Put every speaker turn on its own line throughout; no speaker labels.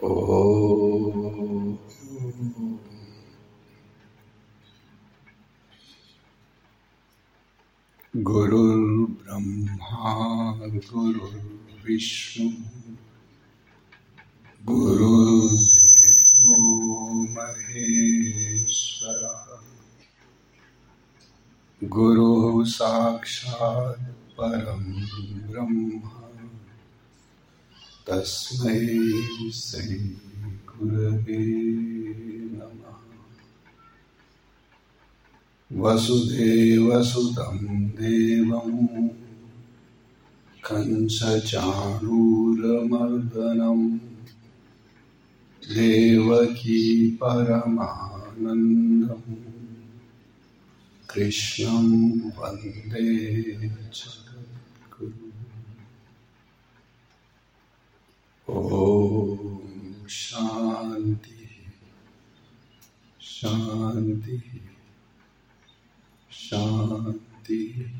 ॐ गुरुर्ब्रह्मा गुरुर्विष्णु गुरुर्देवो महेश्वरः गुरुः साक्षात् परं ब्रह्म तस्मै श्री गुरवे नमः। वसुदेवसुतं देवं कंसचाणूरमर्दनं देवकी परमानन्दं कृष्णं वन्दे जगद्गुरुम्। ॐ शान्ति शान्ति शांति।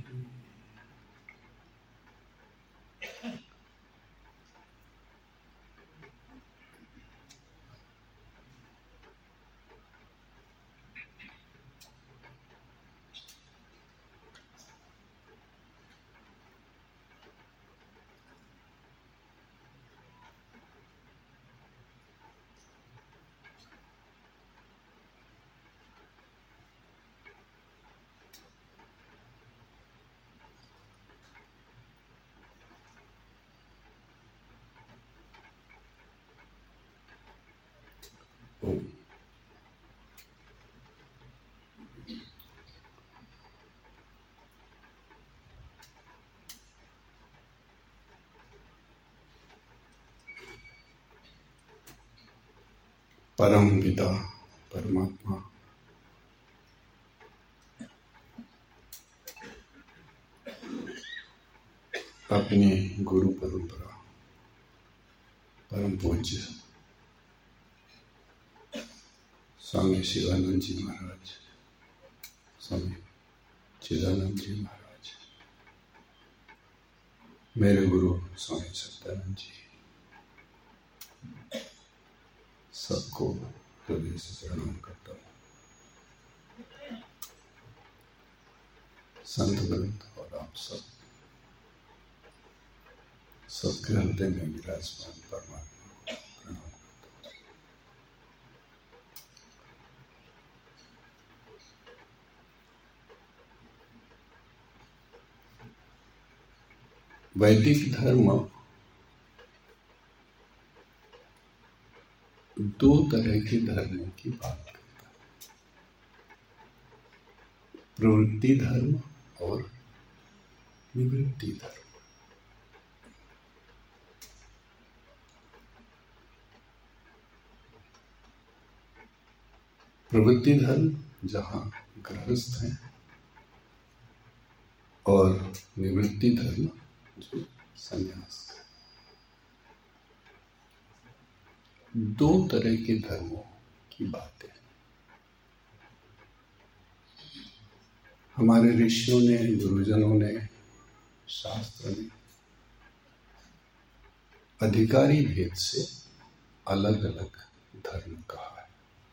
परम पिता परमात्मा अपने गुरु परंपरा परम पूज्य स्वामी शिवानंद जी महाराज, स्वामी चिदानंद जी महाराज, मेरे गुरु स्वामी सत्यानंद जी, सबको हृदय से प्रणाम करता हूँ। संत ग्रंथ और आप सबके हृदय में विराजमान परमात्मा को प्रणाम करता हूँ। वैदिक धर्म दो तरह के धर्मों की बात करता है, प्रवृत्ति धर्म और निवृत्ति धर्म। प्रवृत्ति धर्म जहां गृहस्थ हैं और निवृत्ति धर्म जो संन्यास। दो तरह के धर्मों की बात है। हमारे ऋषियों ने, गुरुजनों ने, शास्त्र ने अधिकारी भेद से अलग अलग धर्म कहा है।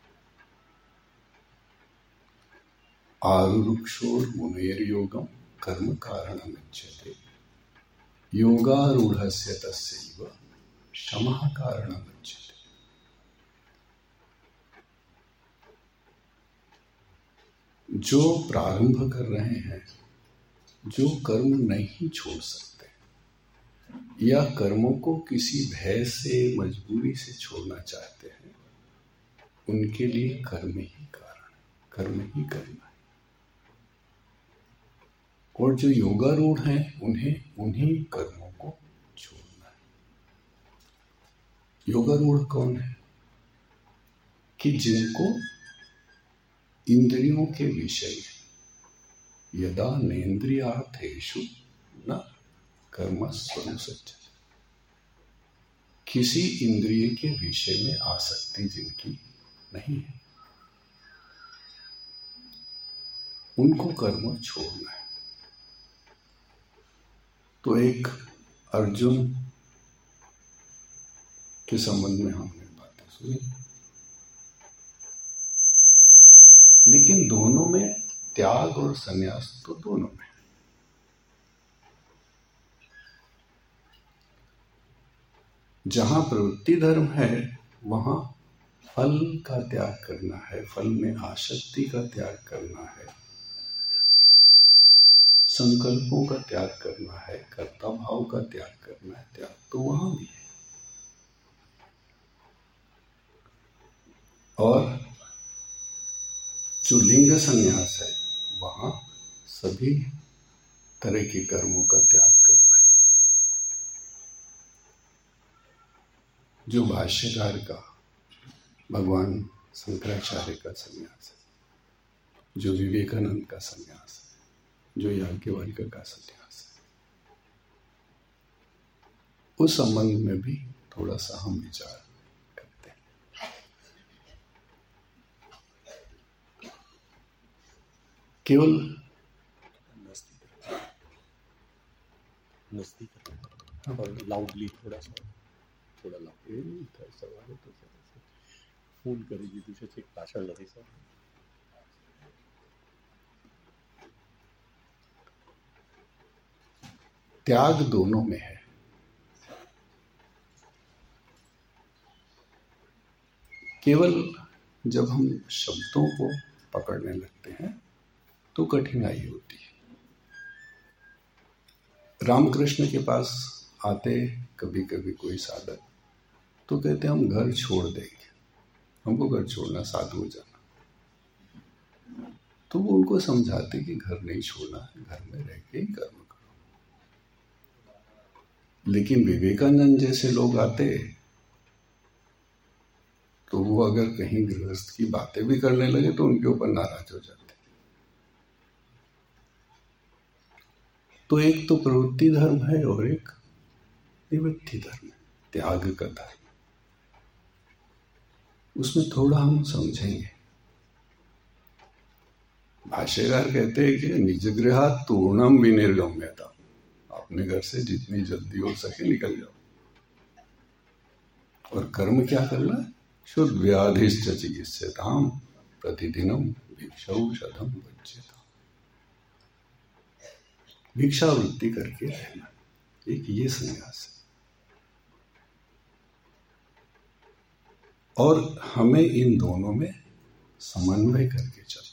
आरुरुक्षोर मुनेर्योगम कर्म कारणमुच्यते योगारूढ़स्य तस्यैव क्षमा कारणमुच्यते। जो प्रारंभ कर रहे हैं, जो कर्म नहीं छोड़ सकते या कर्मों को किसी भय से, मजबूरी से छोड़ना चाहते हैं, उनके लिए कर्म ही कारण, कर्म ही करना है। और जो योगारूढ़ हैं, उन्हें उन्हीं कर्मों को छोड़ना है। योगारूढ़ कौन है? कि जिनको इंद्रियों के विषय यदा नेन्द्रियार्थेषु न कर्मस्वनुसज्जते, किसी इंद्रिय के विषय में आसक्ति जिनकी नहीं है, उनको कर्म छोड़ना है। तो एक अर्जुन के संबंध में हमने बात सुनी। लेकिन दोनों में त्याग और संन्यास तो दोनों में। जहां प्रवृत्ति धर्म है वहां फल का त्याग करना है, फल में आसक्ति का त्याग करना है, संकल्पों का त्याग करना है, कर्ता भाव का त्याग करना है। त्याग तो वहां भी है। और जो लिंग संन्यास है वहां सभी तरह के कर्मों का त्याग करना है। जो भाष्यकार का भगवान शंकराचार्य का संन्यास है, जो विवेकानंद का संन्यास है, जो याज्ञवल्क्य का संन्यास है, उस संबंध में भी थोड़ा सा हम विचार करते हैं। केवल
और लाउडली थोड़ा लाउडली सवाल तो फोन करेगी दूसरे से पाछड़ लगे सर।
त्याग दोनों में है। केवल जब हम शब्दों को पकड़ने लगते हैं तो कठिनाई होती है। रामकृष्ण के पास आते कभी कभी कोई साधक तो कहते हम घर छोड़ देंगे, हमको घर छोड़ना, साधु हो जाना। तो वो उनको समझाते कि घर नहीं छोड़ना है, घर में रह के ही कर्म करो। लेकिन विवेकानंद जैसे लोग आते तो वो अगर कहीं गृहस्थ की बातें भी करने लगे तो उनके ऊपर नाराज हो जाते। तो एक तो प्रवृत्ति धर्म है और एक निवृत्ति धर्म है, त्याग का धर्म। उसमें थोड़ा हम समझेंगे। भाष्यकार कहते हैं कि निजगृहात् तूर्णम विनिर्गम्यता, अपने घर से जितनी जल्दी हो सके निकल जाओ। और कर्म क्या करना है? शुद्ध व्याधिश्च चिकित्स्यताम् प्रतिदिनम भिक्षौषधम भज्येताम्। भिक्षावृत्ति करके रहना, एक ये संन्यास है। और हमें इन दोनों में समन्वय करके चलना।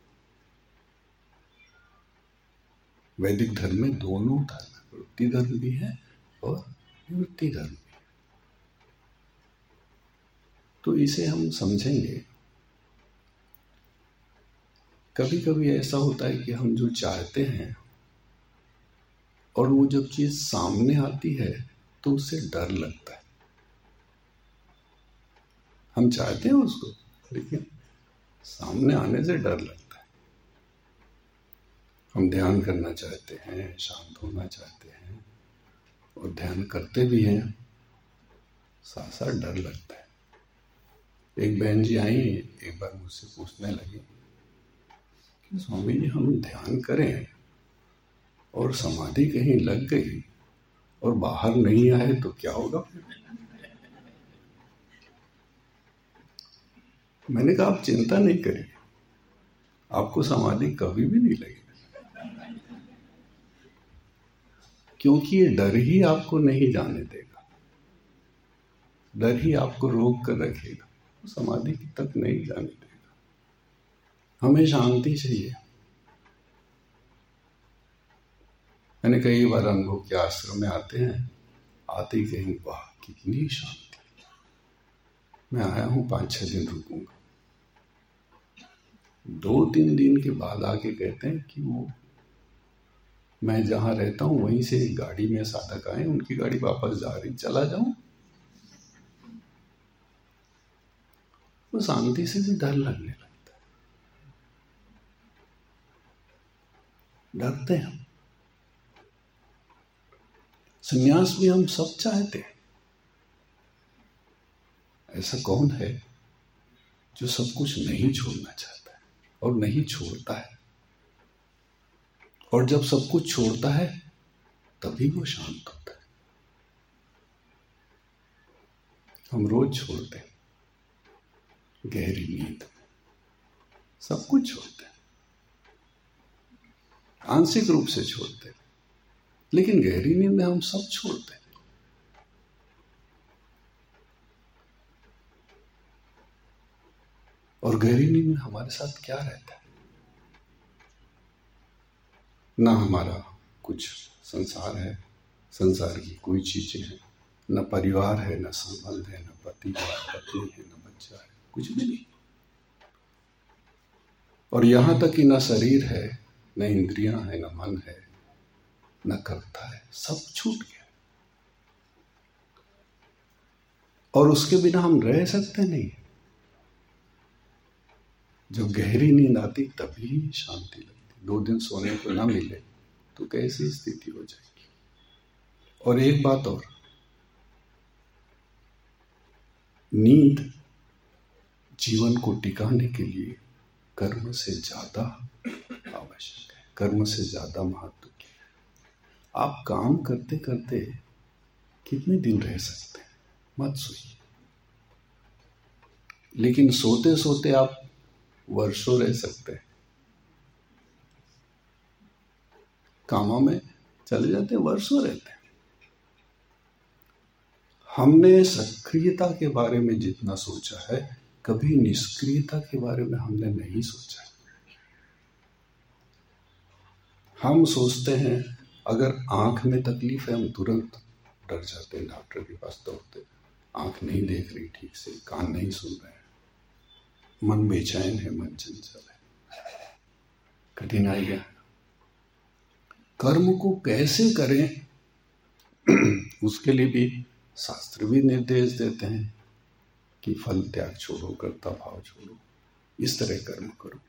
वैदिक धर्म में दोनों धर्म है, प्रवृत्ति धर्म भी है और निवृत्ति धर्म भी है। तो इसे हम समझेंगे। कभी कभी ऐसा होता है कि हम जो चाहते हैं और वो जब चीज सामने आती है तो उससे डर लगता है। हम चाहते हैं उसको, लेकिन सामने आने से डर लगता है। हम ध्यान करना चाहते हैं, शांत होना चाहते हैं और ध्यान करते भी हैं, साथ साथ डर लगता है। एक बहन जी आई, एक बार मुझसे पूछने लगी कि स्वामी जी हम ध्यान करें और समाधि कहीं लग गई और बाहर नहीं आए तो क्या होगा? मैंने कहा आप चिंता नहीं करिए, आपको समाधि कभी भी नहीं लगेगी, क्योंकि ये डर ही आपको नहीं जाने देगा, डर ही आपको रोक कर रखेगा, समाधि तक नहीं जाने देगा। हमें शांति चाहिए। मैंने कई बार अनुभव किया, आश्रम में आते हैं, आते ही कहीं वाह कितनी शांति, मैं आया हूं 5-6 दिन रुकूंगा। 2-3 दिन के बाद आके कहते हैं कि वो मैं जहां रहता हूं वहीं से एक गाड़ी में साधक आए, उनकी गाड़ी वापस जा रही, चला जाऊं? वो शांति से भी डर लगने लगता है, डरते हैं। संन्यास भी हम सब चाहते हैं। ऐसा कौन है जो सब कुछ नहीं छोड़ना चाहता है और नहीं छोड़ता है? और जब सब कुछ छोड़ता है तभी वो शांत होता है। हम रोज छोड़ते हैं, गहरी नींद में सब कुछ छोड़ते हैं, आंशिक रूप से छोड़ते हैं, लेकिन गहरी नींद में हम सब छोड़ते हैं। और गहरी नींद में हमारे साथ क्या रहता है? ना हमारा कुछ संसार है, संसार की कोई चीजें हैं, न परिवार है, न संबंध है, न पति है, पत्नी है, न बच्चा है, कुछ भी नहीं। और यहां तक कि न शरीर है, न इंद्रियां है, न मन है, न कर्ता है, सब छूट गया। और उसके बिना हम रह सकते नहीं। जब गहरी नींद आती तभी शांति लगती। 2 दिन सोने को ना मिले तो कैसी स्थिति हो जाएगी। और एक बात और, नींद जीवन को टिकाने के लिए कर्म से ज्यादा आवश्यक है, कर्म से ज्यादा महत्व की है। आप काम करते करते कितने दिन रह सकते हैं? मत सोइए, लेकिन सोते सोते आप वर्षों रह सकते हैं। कामों में चले जाते वर्षों रहते हैं। हमने सक्रियता के बारे में जितना सोचा है, कभी निष्क्रियता के बारे में हमने नहीं सोचा है। हम सोचते हैं अगर आंख में तकलीफ है, हम तुरंत डर जाते हैं, डॉक्टर के पास दौड़ते हैं। आंख नहीं देख रही ठीक से, कान नहीं सुन रहे हैं, मन बेचैन है, मन चंचल है, कठिनाई है। कर्म को कैसे करें उसके लिए भी शास्त्र भी निर्देश देते हैं कि फल त्याग छोड़ो, कर्ता भाव छोड़ो, इस तरह कर्म करो।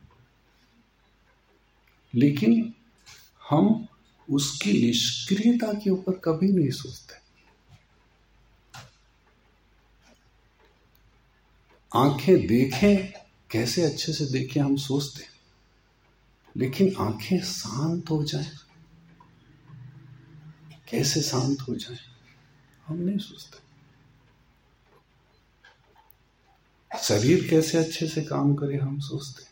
लेकिन हम उसकी निष्क्रियता के ऊपर कभी नहीं सोचते। आंखें देखें, कैसे अच्छे से देखें हम सोचते हैं, लेकिन आंखें शांत हो जाएं, कैसे शांत हो जाएं हम नहीं सोचते। शरीर कैसे अच्छे से काम करे हम सोचते हैं।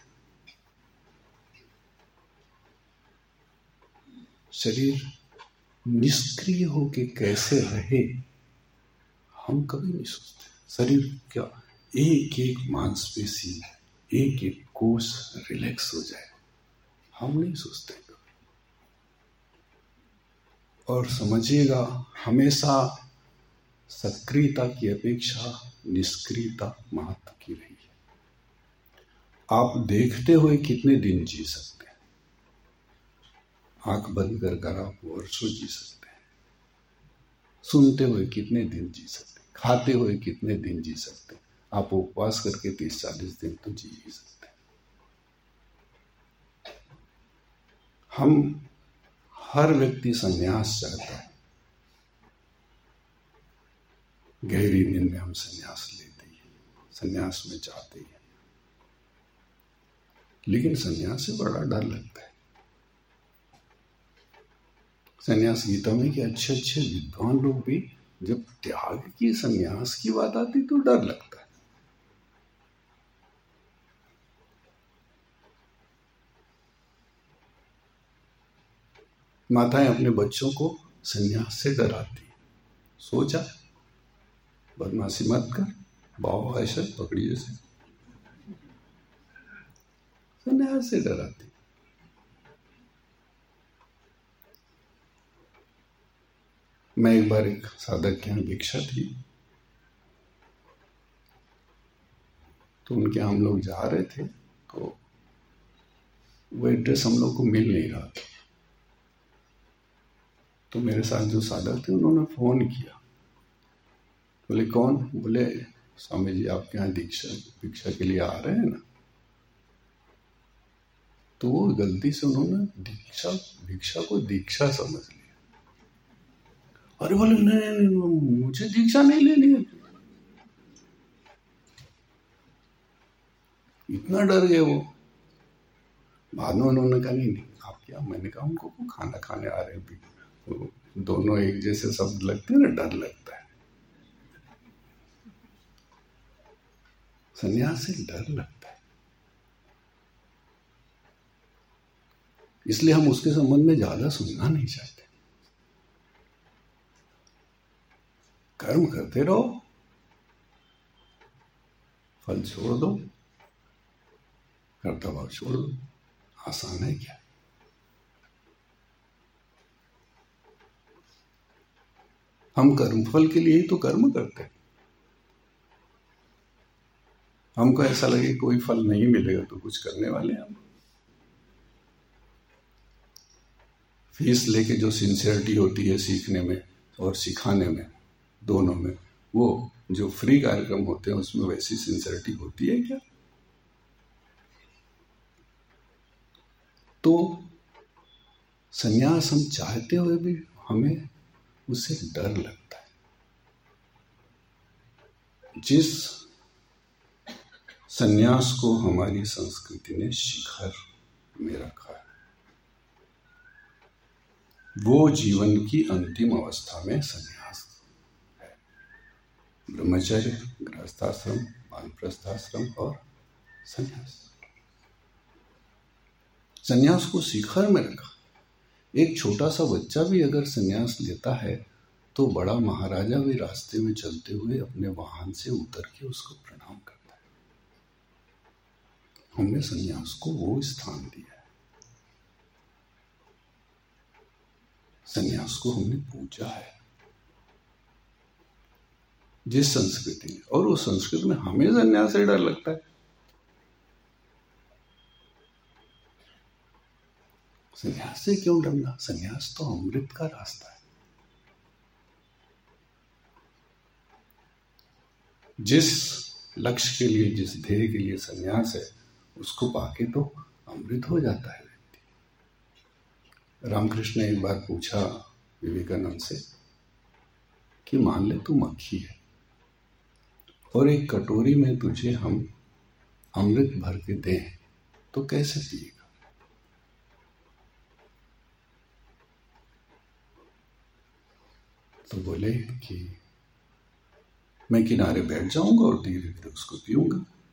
शरीर निष्क्रिय होके कैसे रहे हम कभी नहीं सोचते। शरीर क्या एक एक मांसपेशी, एक एक कोष रिलैक्स हो जाए, हम नहीं सोचते। और समझिएगा, हमेशा सक्रियता की अपेक्षा निष्क्रियता महत्व की रही है। आप देखते हुए कितने दिन जी सकते हैं? आंख बंद कर आप वर्षों जी सकते हैं। सुनते हुए कितने दिन जी सकते हैं? खाते हुए कितने दिन जी सकते हैं? आप उपवास करके 30-40 दिन तो जी ही सकते हैं। हम हर व्यक्ति संन्यास चाहता है। गहरी नींद में हम संन्यास लेते हैं, संन्यास में जाते हैं, लेकिन संन्यास से बड़ा डर लगता है। संन्यास गीता में कि अच्छे अच्छे विद्वान लोग भी जब त्याग की, संन्यास की बात आती तो डर लगता है। माताएं अपने बच्चों को संन्यास से डराती। सोचा बदमाशी मत कर, बाबा ऐसे पकड़िए से, संन्यास से डराती। मैं एक बार एक साधक के यहाँ भिक्षा थी, तो उनके यहाँ हम लोग जा रहे थे, तो वो एड्रेस हम लोग को मिल नहीं रहा था। तो मेरे साथ जो साधक थे उन्होंने फोन किया। बोले कौन? बोले स्वामी जी आपके यहाँ भिक्षा के लिए आ रहे हैं ना। तो वो गलती से उन्होंने भिक्षा को दीक्षा समझ लिया। अरे बोले नहीं, मुझे दीक्षा नहीं लेनी है। इतना डर गए वो। बाद में उन्होंने कहा नहीं आप क्या? मैंने कहा उनको खाना खाने आ रहे हैं। दोनों एक जैसे शब्द लगते हैं ना, डर लगता है। संन्यास से डर लगता है, इसलिए हम उसके संबंध में ज्यादा सुनना नहीं चाहते। कर्म करते रहो, फल छोड़ दो, कर्तव्य छोड़ दो। आसान है क्या? हम कर्मफल के लिए ही तो कर्म करते हैं। हमको ऐसा लगे कोई फल नहीं मिलेगा तो कुछ करने वाले हैं हम। फीस लेके जो सिंसियरिटी होती है सीखने में और सिखाने में, दोनों में, वो जो फ्री कार्यक्रम होते हैं उसमें वैसी सिंसियरिटी होती है क्या? तो संन्यास हम चाहते हुए भी हमें उससे डर लगता है। जिस संन्यास को हमारी संस्कृति ने शिखर में रखा है, वो जीवन की अंतिम अवस्था में संन्यास है। ब्रह्मचर्य, गृहस्थाश्रम, वानप्रस्थाश्रम और संन्यास। संन्यास को शिखर में रखा। एक छोटा सा बच्चा भी अगर संन्यास लेता है तो बड़ा महाराजा भी रास्ते में चलते हुए अपने वाहन से उतर के उसको प्रणाम करता है। हमने संन्यास को वो स्थान दिया है, संन्यास को हमने पूजा है जिस संस्कृति में, और उस संस्कृति में हमें संन्यास से डर लगता है। संन्यास से क्यों डरना? संन्यास तो अमृत का रास्ता है। जिस लक्ष्य के लिए, जिस ध्येय के लिए संन्यास है, उसको पाके तो अमृत हो जाता है व्यक्ति। रामकृष्ण ने एक बार पूछा विवेकानंद से कि मान ले तू मक्खी है और एक कटोरी में तुझे हम अमृत भर के दें तो कैसे पिएगा? तो बोले कि मैं किनारे बैठ जाऊंगा और धीरे धीरे उसको पीऊंगा।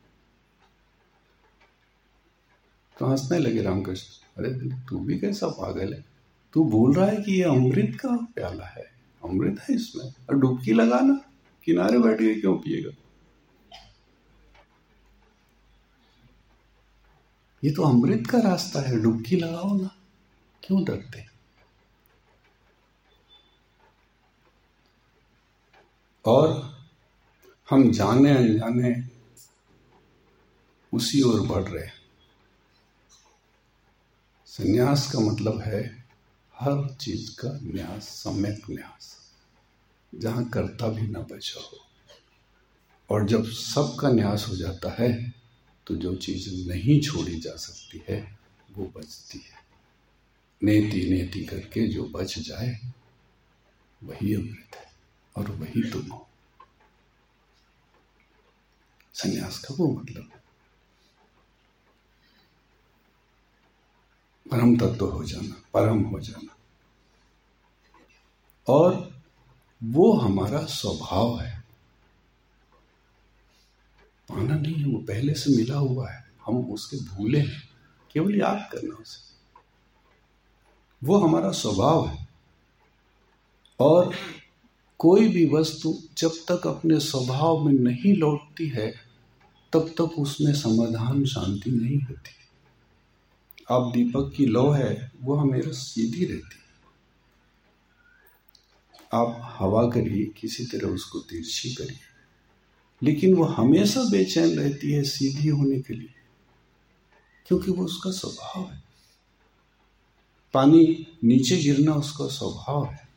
तो हंसने लगे रामकृष्ण, अरे तू भी कैसा पागल है, तू बोल रहा है कि ये अमृत का प्याला है, अमृत है इसमें, और डुबकी लगाना, किनारे बैठ के क्यों पिएगा? ये तो अमृत का रास्ता है, डुबकी लगाओ ना, क्यों डरते? और हम जाने अनजाने उसी ओर बढ़ रहे हैं। संन्यास का मतलब है हर चीज का न्यास, सम्यक न्यास, जहां कर्ता भी ना बचा हो। और जब सबका न्यास हो जाता है तो जो चीज नहीं छोड़ी जा सकती है वो बचती है। नेति नेति करके जो बच जाए वही अमृत है और वही तुम हो। संन्यास का वो मतलब है परम तत्व हो जाना, परम हो जाना। और वो हमारा स्वभाव है, पाना नहीं है, वो पहले से मिला हुआ है, हम उसके भूले हैं, केवल याद करना उसे। वो हमारा स्वभाव है। और कोई भी वस्तु जब तक अपने स्वभाव में नहीं लौटती है तब तक उसमें समाधान, शांति नहीं होती। अब दीपक की लौ है, वो हमेशा सीधी रहती है। आप हवा करिए, किसी तरह उसको तिरछी करिए, लेकिन वो हमेशा बेचैन रहती है सीधी होने के लिए, क्योंकि वो उसका स्वभाव है। पानी नीचे गिरना उसका स्वभाव है।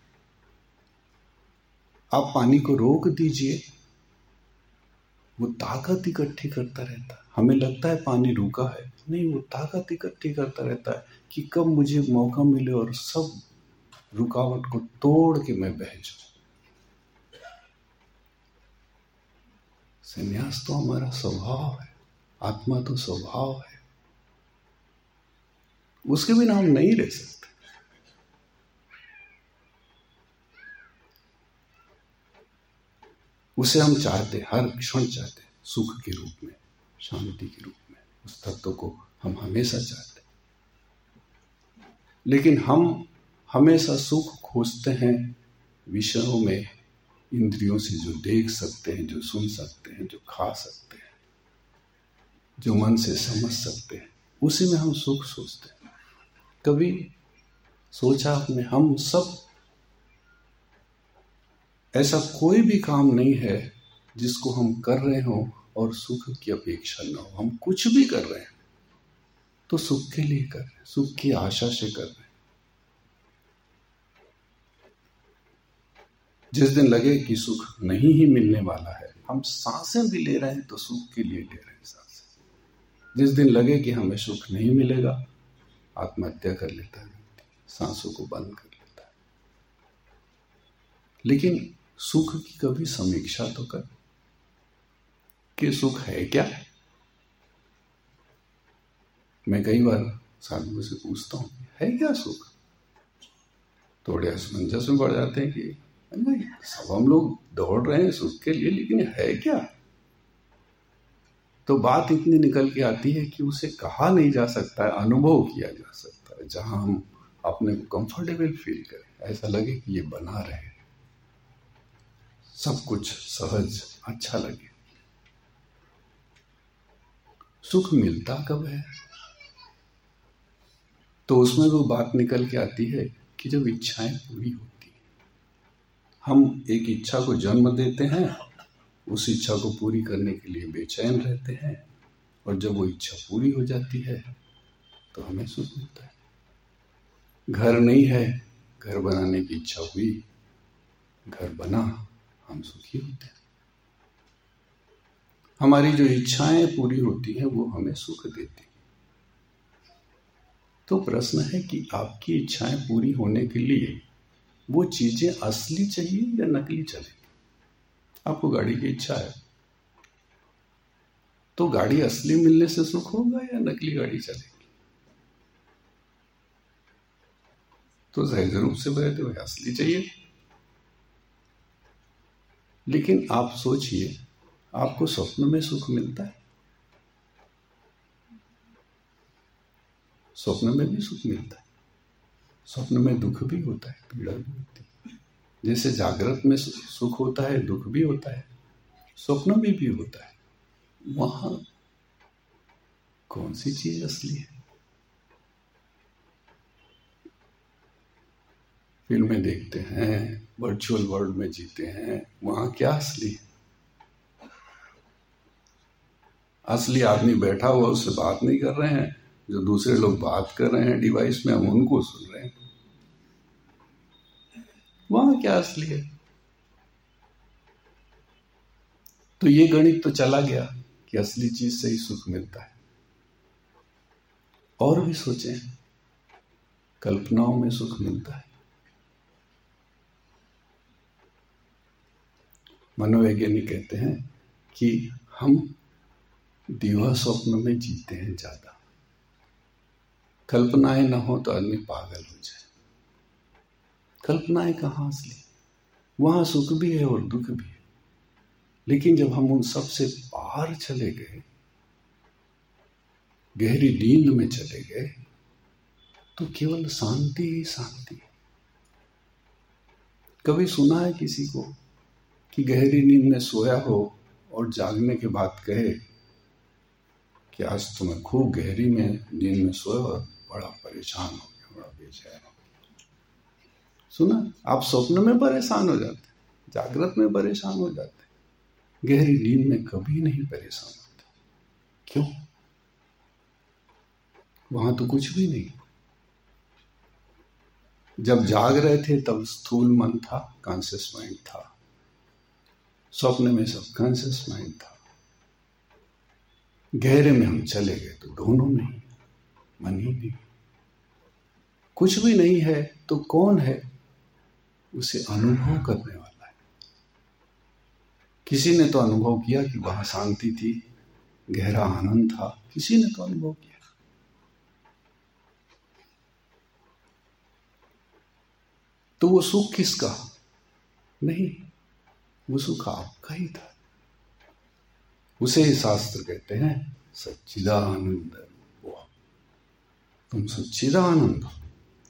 आप पानी को रोक दीजिए, वो ताकत इकट्ठी करता रहता है। हमें लगता है पानी रुका है, नहीं, वो ताकत इकट्ठी करता रहता है कि कब मुझे मौका मिले और सब रुकावट को तोड़ के मैं बह जाऊं। संन्यास तो हमारा स्वभाव है, आत्मा तो स्वभाव है, उसके बिना हम नहीं रह सकते। उसे हम चाहते, हर क्षण चाहते। सुख के रूप में, शांति के रूप में। उस तत्व को हम हमेशा चाहते हैं, लेकिन हम हमेशा सुख खोजते हैं विषयों में, इंद्रियों से जो देख सकते हैं, जो सुन सकते हैं, जो खा सकते हैं, जो मन से समझ सकते हैं, उसी में हम सुख सोचते हैं। कभी सोचा आपने, हम सब ऐसा कोई भी काम नहीं है जिसको हम कर रहे हो और सुख की अपेक्षा न हो। हम कुछ भी कर रहे हैं तो सुख के लिए कर रहे हैं, सुख की आशा से कर रहे हैं। जिस दिन लगे कि सुख नहीं ही मिलने वाला है, हम सांसें भी ले रहे हैं तो सुख के लिए ले रहे हैं सांसें। जिस दिन लगे कि हमें सुख नहीं मिलेगा, आत्महत्या कर लेता है, सांसों को बंद कर लेता है। लेकिन सुख की कभी समीक्षा तो कर कि सुख है क्या। मैं कई बार साधुओं से पूछता हूं, है क्या सुख? थोड़े असमंजस में पड़ जाते हैं कि नहीं, सब हम लोग दौड़ रहे हैं सुख के लिए, लेकिन है क्या? तो बात इतनी निकल के आती है कि उसे कहा नहीं जा सकता है, अनुभव किया जा सकता है, जहां हम अपने को कंफर्टेबल फील करें, ऐसा लगे कि ये बना रहे, सब कुछ सहज अच्छा लगे। सुख मिलता कब है? तो उसमें वो बात निकल के आती है कि जब इच्छाएं पूरी होती हैं। हम एक इच्छा को जन्म देते हैं, उस इच्छा को पूरी करने के लिए बेचैन रहते हैं, और जब वो इच्छा पूरी हो जाती है तो हमें सुख मिलता है। घर नहीं है, घर बनाने की इच्छा हुई, घर बना, हम सुखी होते हैं। हमारी जो इच्छाएं पूरी होती हैं वो हमें सुख देती हैं। तो प्रश्न है कि आपकी इच्छाएं पूरी होने के लिए वो चीजें असली चाहिए या नकली चलेगी? आपको गाड़ी की इच्छा है तो गाड़ी असली मिलने से सुख होगा या नकली गाड़ी चलेगी? तो सहज रूप से कहते हुए असली चाहिए। लेकिन आप सोचिए, आपको स्वप्न में सुख मिलता है? स्वप्न में भी सुख मिलता है, स्वप्न में दुख भी होता है, पीड़ा भी होती है। जैसे जागृत में सुख होता है, दुख भी होता है, स्वप्न में भी होता है। वहां कौन सी चीज असली है? फिल्में देखते हैं, वर्चुअल वर्ल्ड में जीते हैं, वहां क्या असली है? असली आदमी बैठा हुआ, उससे बात नहीं कर रहे हैं, जो दूसरे लोग बात कर रहे हैं डिवाइस में, हम उनको सुन रहे हैं। वहां क्या असली है? तो ये गणित तो चला गया कि असली चीज से ही सुख मिलता है। और भी सोचें, कल्पनाओं में सुख मिलता है। मनोवैज्ञानिक कहते हैं कि हम दिवा स्वप्न में जीते हैं ज्यादा। कल्पनाएं ना हो तो आदमी पागल हो जाए। कल्पनाएं कहाँ असली? वहां सुख भी है और दुख भी है। लेकिन जब हम उन सब से पार चले गए, गहरी नींद में चले गए, तो केवल शांति ही शांति है। कभी सुना है किसी को कि गहरी नींद में सोया हो और जागने के बाद कहे कि आज तो मैं खूब गहरी में नींद में सोया और बड़ा परेशान हो गया, बड़ा बेचैन हो गया? सुना? आप स्वप्न में परेशान हो जाते, जागृत में परेशान हो जाते, गहरी नींद में कभी नहीं परेशान होते। क्यों? वहां तो कुछ भी नहीं। जब जाग रहे थे तब स्थूल मन था, कॉन्शियस माइंड था। स्वप्न में सब कॉन्शियस माइंड था। गहरे में हम चले गए तो दोनों नहीं, मन ही नहीं। कुछ भी नहीं है तो कौन है? उसे अनुभव करने वाला है। किसी ने तो अनुभव किया कि वहां शांति थी, गहरा आनंद था, किसी ने तो अनुभव किया। तो वो सुख किसका? नहीं, वो सुख आपका ही था। उसे ही शास्त्र कहते हैं सच्चिदानंद रूप। तुम सच्चिदानंद हो,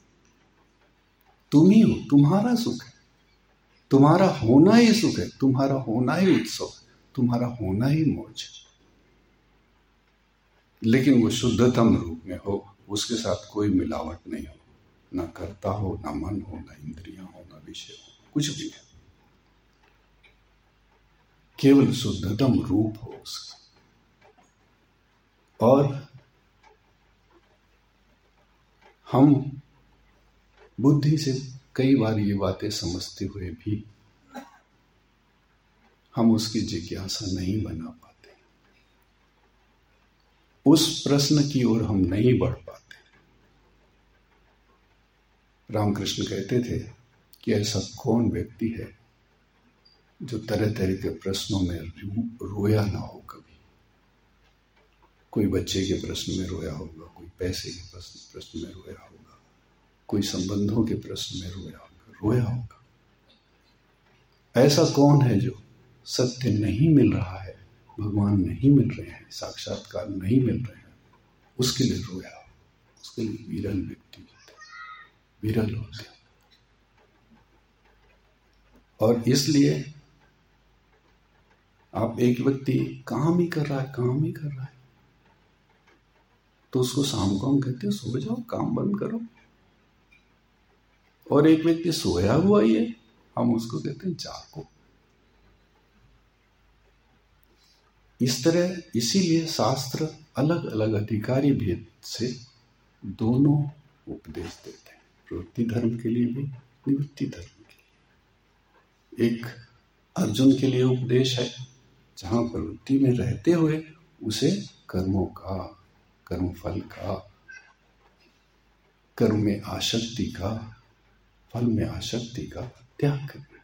तुम ही हो, तुम्हारा सुख है, तुम्हारा होना ही सुख है, तुम्हारा होना ही उत्सव है, तुम्हारा होना ही मौज है। लेकिन वो शुद्धतम रूप में हो, उसके साथ कोई मिलावट नहीं हो, ना कर्ता हो, ना मन हो, ना इंद्रियां हो, ना विषय हो, कुछ भी नहीं, केवल शुद्धतम रूप हो उसका। और हम बुद्धि से कई बार ये बातें समझते हुए भी हम उसकी जिज्ञासा नहीं बना पाते, उस प्रश्न की ओर हम नहीं बढ़ पाते। रामकृष्ण कहते थे कि ऐसा कौन व्यक्ति है जो तरह तरह के प्रश्नों में रोया ना हो कभी। कोई बच्चे के प्रश्न में रोया होगा, कोई पैसे के प्रश्न में रोया होगा, कोई संबंधों के प्रश्न में रोया होगा। ऐसा कौन है जो सत्य नहीं मिल रहा है, भगवान नहीं मिल रहे हैं, साक्षात्कार नहीं मिल रहे हैं, उसके लिए रोया। उसके लिए विरल व्यक्ति होते, विरल होते। और इसलिए आप एक व्यक्ति काम ही कर रहा है तो उसको शाम को हम कहते हैं सो जाओ, काम बंद करो। और एक व्यक्ति सोया हुआ ही है, हम उसको कहते हैं जागो। इस तरह इसीलिए शास्त्र अलग अलग अधिकारी भेद से दोनों उपदेश देते हैं, प्रवृत्ति धर्म के लिए भी, निवृत्ति धर्म के लिए। एक अर्जुन के लिए उपदेश है जहां प्रवृत्ति में रहते हुए उसे कर्मों का, कर्मफल का, कर्म में आसक्ति का, फल में आसक्ति का त्याग करना।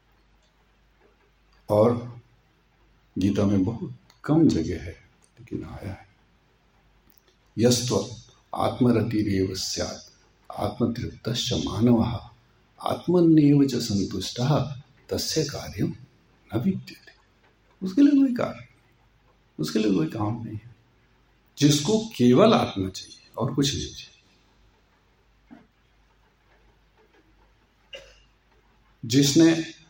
और गीता में बहुत कम जगह है लेकिन आया है, यस्त्व आत्मरतिरेव स्यात् आत्मतृप्तश्च मानवः आत्मन्येव च संतुष्टः तस्य कार्यं न विद्यते। उसके लिए कोई कार्य, उसके लिए कोई काम नहीं है। जिसको केवल आत्मा चाहिए और कुछ नहीं चाहिए, जिसने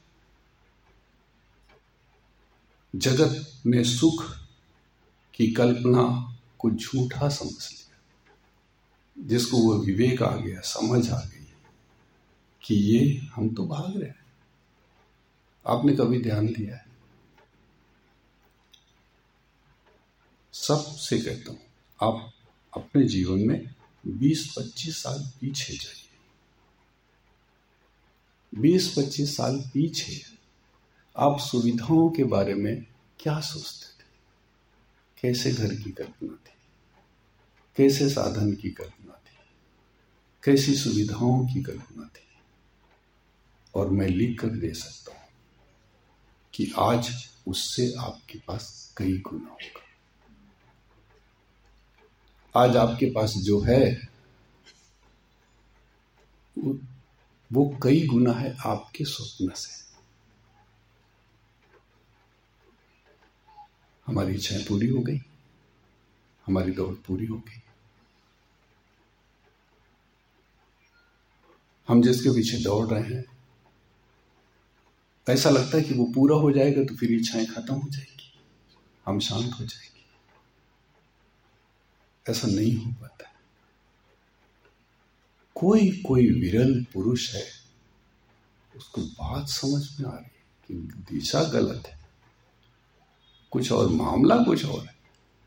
जगत में सुख की कल्पना को झूठा समझ लिया, जिसको वो विवेक आ गया, समझ आ गई कि ये हम तो भाग रहे हैं। आपने कभी ध्यान दिया है? सबसे कहता हूं, आप अपने जीवन में 20-25 साल पीछे जाइए। 20-25 साल पीछे आप सुविधाओं के बारे में क्या सोचते थे? कैसे घर की कल्पना थी, कैसे साधन की कल्पना थी, कैसी सुविधाओं की कल्पना थी? और मैं लिख कर दे सकता हूं कि आज उससे आपके पास कई गुना होगा। आज आपके पास जो है वो कई गुना है आपके स्वप्न से। हमारी इच्छाएं पूरी हो गई, हमारी दौड़ पूरी हो गई। हम जिसके पीछे दौड़ रहे हैं, ऐसा लगता है कि वो पूरा हो जाएगा तो फिर इच्छाएं खत्म हो जाएगी, हम शांत हो जाएंगे। ऐसा नहीं हो पाता। कोई विरल पुरुष है, उसको बात समझ में आ रही है कि दिशा गलत है, कुछ और, मामला कुछ और है।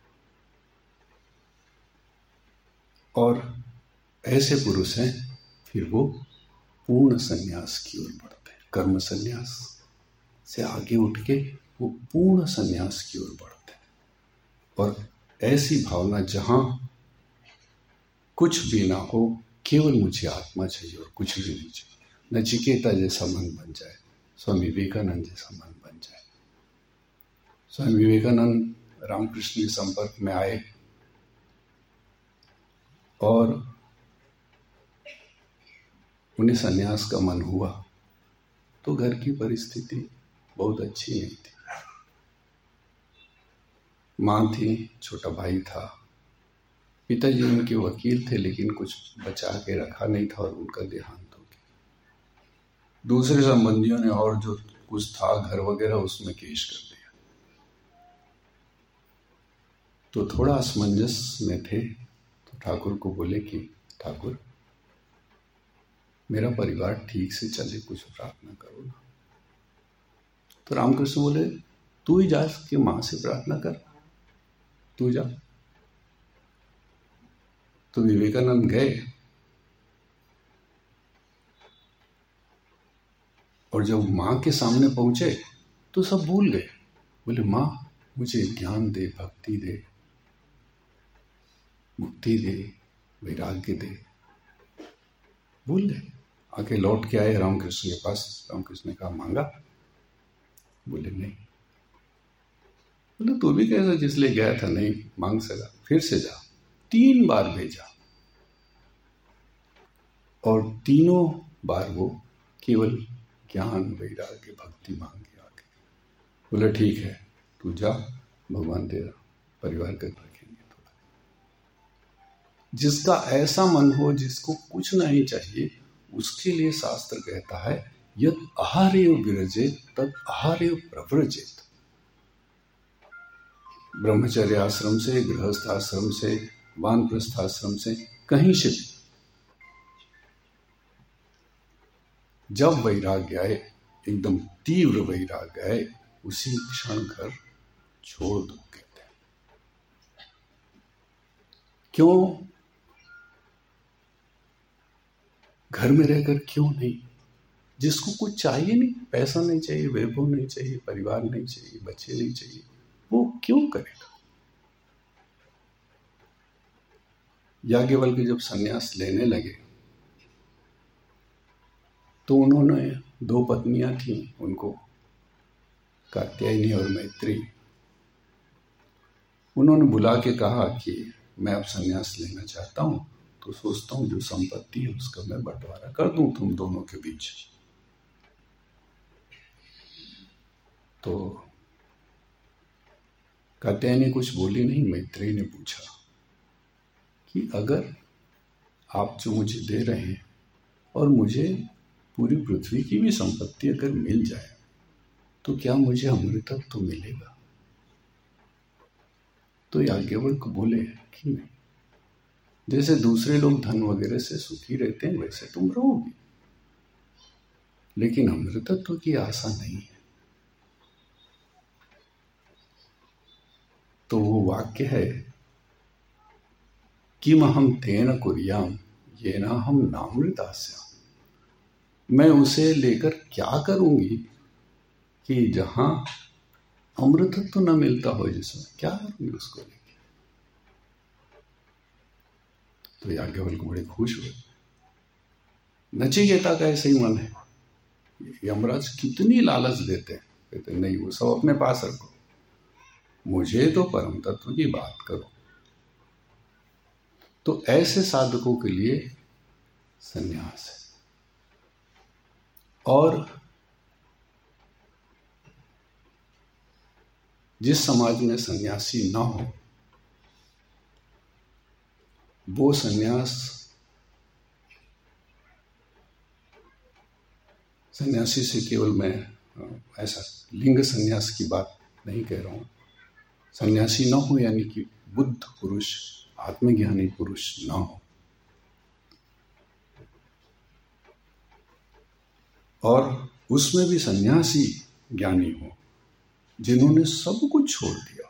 और ऐसे पुरुष हैं, फिर वो पूर्ण संन्यास की ओर बढ़ते हैं। कर्म संन्यास से आगे उठ के वो पूर्ण संन्यास की ओर बढ़ते हैं। और ऐसी भावना जहां कुछ भी ना हो, केवल मुझे आत्मा चाहिए और कुछ भी नहीं चाहिए। नचिकेता जैसा मन बन जाए, स्वामी विवेकानंद जैसा मन बन जाए। स्वामी विवेकानंद रामकृष्ण के संपर्क में आए और उन्हें सन्यास का मन हुआ तो घर की परिस्थिति बहुत अच्छी नहीं थी। माँ थी, छोटा भाई था। पिताजी उनके वकील थे, लेकिन कुछ बचा के रखा नहीं था और उनका देहांत हो गया। दूसरे संबंधियों ने और जो कुछ था घर वगैरह उसमें केश कर दिया। तो थोड़ा असमंजस में थे, तो ठाकुर को बोले कि ठाकुर, मेरा परिवार ठीक से चले, कुछ प्रार्थना करो ना। तो रामकृष्ण बोले, तू ही जा के माँ से प्रार्थना कर, तू जा। तो विवेकानंद गए और जब माँ के सामने पहुंचे तो सब भूल गए। बोले, माँ मुझे ज्ञान दे, भक्ति दे, मुक्ति दे, वैराग्य दे। भूल गए। आके लौट के आए रामकृष्ण के पास। रामकृष्ण ने कहा, मांगा? बोले नहीं। बोले, तू भी कैसा जिसलिए गया था नहीं मांग सका, फिर से जा। 3 बार भेजा और तीनों बार वो केवल ज्ञान, वैराग्य, भक्ति मांग के आगे। बोले, ठीक है, तू जा, भगवान तेरा परिवार का रखेंगे थोड़ा। जिसका ऐसा मन हो, जिसको कुछ नहीं चाहिए, उसके लिए शास्त्र कहता है, यद आहारेव विरजेत तद आहारेव प्रव्रजेत। ब्रह्मचर्य आश्रम से, गृहस्थ आश्रम से, वानप्रस्थ आश्रम से, कहीं से भी जब वैराग्य आए, एकदम तीव्र वैराग्य आए, उसी क्षण घर छोड़ दो कहते हैं। क्यों? घर में रहकर क्यों नहीं? जिसको कुछ चाहिए नहीं, पैसा नहीं चाहिए, वैभव नहीं चाहिए, परिवार नहीं चाहिए, बच्चे नहीं चाहिए, वो क्यों करेगा? याज्ञवल्क्य जब संन्यास लेने लगे तो उन्होंने 2 पत्नियां थीं उनको, कात्यायनी और मैत्री। उन्होंने बुला के कहा कि मैं अब संन्यास लेना चाहता हूं, तो सोचता हूं जो संपत्ति है उसका मैं बंटवारा कर दूं तुम दोनों के बीच। तो कात्यायनी कुछ बोली नहीं। मैत्री ने पूछा कि अगर आप जो मुझे दे रहे हैं और मुझे पूरी पृथ्वी की भी संपत्ति अगर मिल जाए तो क्या मुझे अमृतत्व तो मिलेगा? तो याज्ञवल्क्य बोले कि नहीं, जैसे दूसरे लोग धन वगैरह से सुखी रहते हैं वैसे तुम रहोगे, लेकिन अमृतत्व की आशा नहीं है। तो वो वाक्य है, किम अहम तेन कुर्याम येन अहम नामृतास्याम। मैं उसे लेकर क्या करूंगी कि जहां अमृतत्व तो न मिलता हो, जिसमें क्या करूंगी उसको लेकर? तो याज्ञवल्क्य बड़े खुश हुए। नचिकेता का ऐसे ही मन है। यमराज कितनी लालच देते हैं, कहते नहीं, वो सब अपने पास रखो, मुझे तो परम तत्व की बात करो। तो ऐसे साधकों के लिए संन्यास है। और जिस समाज में सन्यासी ना हो, वो सन्यासी से केवल मैं ऐसा लिंग सन्यास की बात नहीं कह रहा हूं। सन्यासी ना हो यानी कि बुद्ध पुरुष, आत्मज्ञानी पुरुष ना हो, और उसमें भी सन्यासी ज्ञानी हो जिन्होंने सब कुछ छोड़ दिया।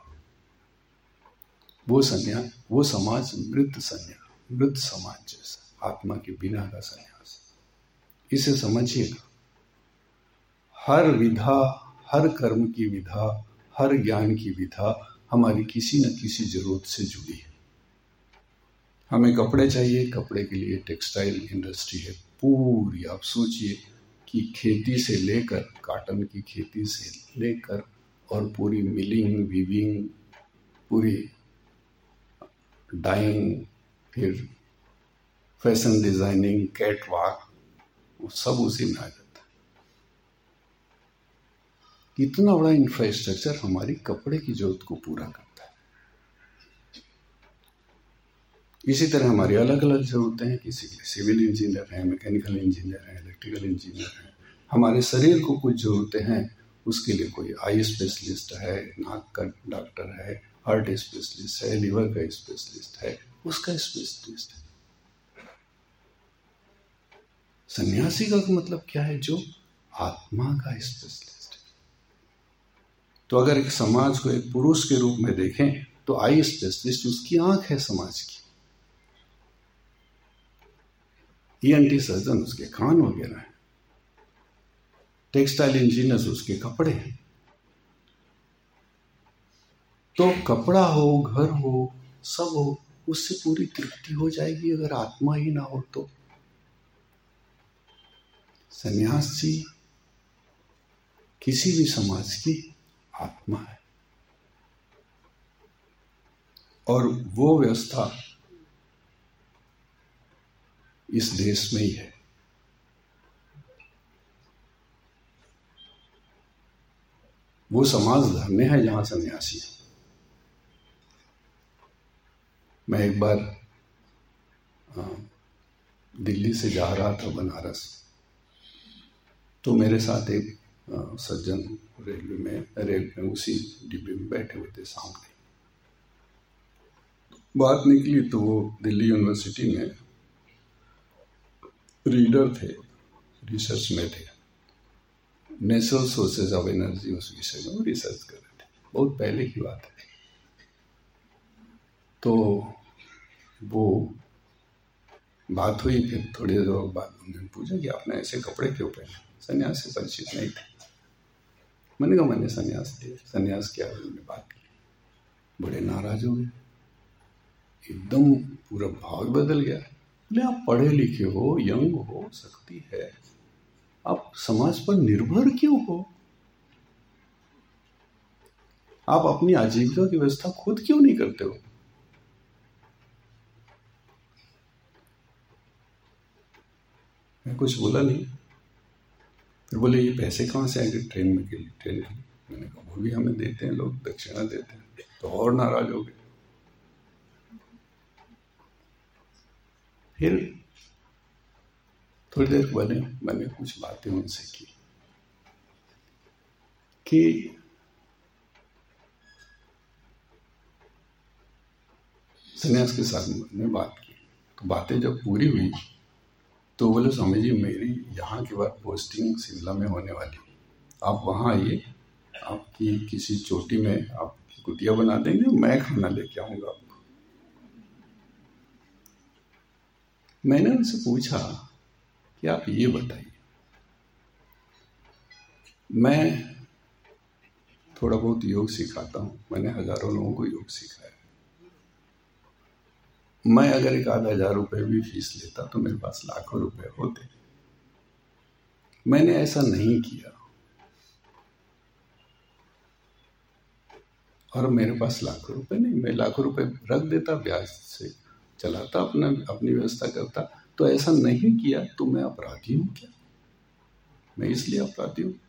वो समाज मृत समाज जैसा, आत्मा के बिना का सन्यास। इसे समझिएगा। हर विधा, हर कर्म की विधा, हर ज्ञान की विधा हमारी किसी न किसी जरूरत से जुड़ी है। हमें कपड़े चाहिए, कपड़े के लिए टेक्सटाइल इंडस्ट्री है पूरी। आप सोचिए कि खेती से लेकर, कॉटन की खेती से लेकर और पूरी मिलिंग, वीविंग, पूरी डाइंग, फिर फैशन डिजाइनिंग, कैटवॉक, वो सब उसी में आ जाता है। कितना बड़ा इंफ्रास्ट्रक्चर हमारी कपड़े की जरूरत को पूरा करता है। इसी तरह हमारी अलग अलग जरूरतें हैं। किसी के लिए सिविल इंजीनियर है, मैकेनिकल इंजीनियर है, इलेक्ट्रिकल इंजीनियर है। हमारे शरीर को कुछ जरूरतें हैं, उसके लिए कोई आई स्पेशलिस्ट है, नाक का डॉक्टर है, हार्ट स्पेशलिस्ट है, लिवर का स्पेशलिस्ट है, उसका स्पेशलिस्ट है। सन्यासी का मतलब क्या है? जो आत्मा का स्पेशलिस्ट है। तो अगर एक समाज को एक पुरुष के रूप में देखें तो आई स्पेशलिस्ट उसकी आंख है समाज की, ENT सर्जन उसके कान वगैरह है, टेक्सटाइल इंजीनियर्स उसके कपड़े हैं। तो कपड़ा हो, घर हो, सब हो, उससे पूरी तृप्ति हो जाएगी अगर आत्मा ही ना हो तो। सन्यासी किसी भी समाज की आत्मा है और वो व्यवस्था इस देश में ही है। वो समाज धन्य है जहां सन्यासी है। मैं एक बार दिल्ली से जा रहा था बनारस, तो मेरे साथ एक सज्जन रेलवे में उसी डिब्बे में बैठे हुए थे। सामने बात निकली तो वो दिल्ली यूनिवर्सिटी में रीडर थे, रिसर्च में थे, नेचुरल सोर्सेज ऑफ एनर्जी उस विषय में रिसर्च कर रहे थे। बहुत पहले की बात है। तो वो बात हुई, फिर थोड़ी देर बाद उन्होंने पूछा कि आपने ऐसे कपड़े क्यों पहने? सन्यास से परिचित नहीं थे। मैंने कहा मैंने सन्यास लिया। सन्यास क्या? उन्होंने बात की। बड़े नाराज हो गए, एकदम पूरा भाव बदल गया। बोले आप पढ़े लिखे हो, यंग हो, शक्ति है, आप समाज पर निर्भर क्यों हो? आप अपनी आजीविका की व्यवस्था खुद क्यों नहीं करते हो? मैं कुछ बोला नहीं। फिर बोले ये पैसे कहाँ से आएंगे ट्रेन में के लिए, ट्रेन के लिए? मैंने कहा वो भी हमें देते हैं लोग, दक्षिणा देते हैं। तो और नाराज हो गए। फिर थोड़ी देर बाद मैंने कुछ बातें उनसे की कि सन्यास के साथ मैंने बात की। तो बातें जब पूरी हुई तो बोले स्वामी जी मेरी यहाँ के बाद पोस्टिंग शिमला में होने वाली, आप वहाँ आइए, आपकी किसी चोटी में आपकी कुटिया बना देंगे, मैं खाना लेके आऊँगा आपको। मैंने उनसे पूछा कि आप ये बताइए, मैं थोड़ा बहुत योग सिखाता हूँ, मैंने हजारों लोगों को योग सिखाया। मैं अगर 1,000 रुपये भी फीस लेता तो मेरे पास लाखों रुपए होते। मैंने ऐसा नहीं किया और मेरे पास लाखों रुपए नहीं, मैं लाखों रुपए रख देता, ब्याज से चलाता, अपनी व्यवस्था करता। तो ऐसा नहीं किया तो मैं अपराधी हूं क्या? मैं इसलिए अपराधी हूं।